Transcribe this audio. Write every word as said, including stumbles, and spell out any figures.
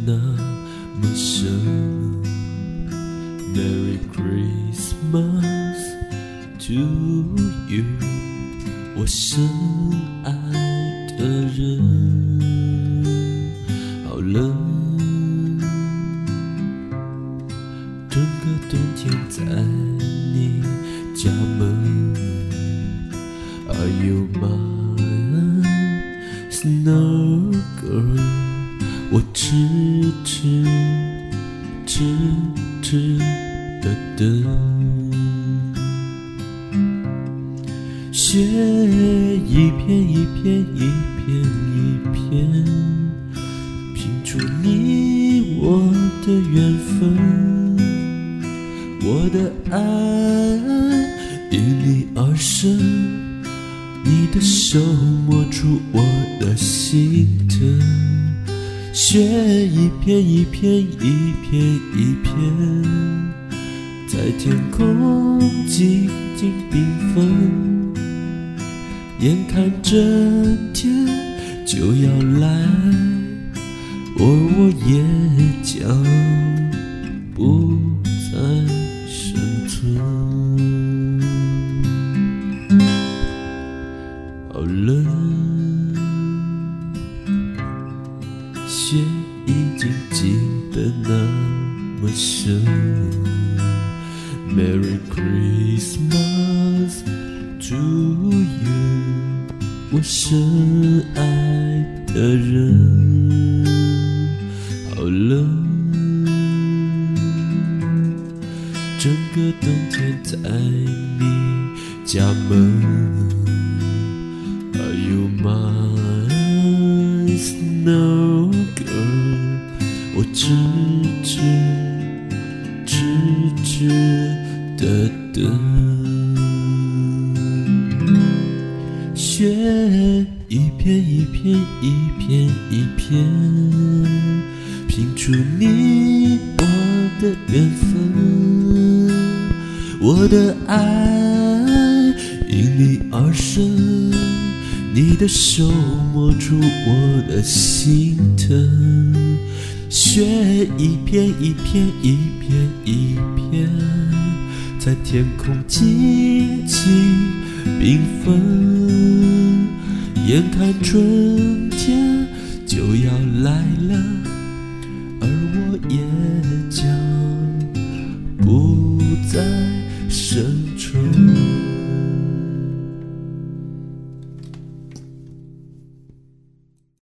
那么深。 Merry Christmas to you， 我深爱的人。好冷，整个冬天在你家门。Are you my snow girl？ 我痴痴痴痴的等，雪一片一片一片一片，拼出你我的缘分。我的爱因你而生，你的手摸出我的心疼。雪一片一片一片一片，在天空静静缤纷。眼看春天就要来，而我也将不再生存。好冷，雪已经积得那么深。 Merry Christmas to you， 我深爱的人。好冷，整个冬天在你家门。Are you my snow girl？ 我痴痴痴痴的等，雪一片一片一片一片，拼出你我的缘分。我的爱因你而生，你的手摸出我的心疼。雪一片一片一片一片，在天空静静缤纷。眼看春天就要来了，而我也将不再生存。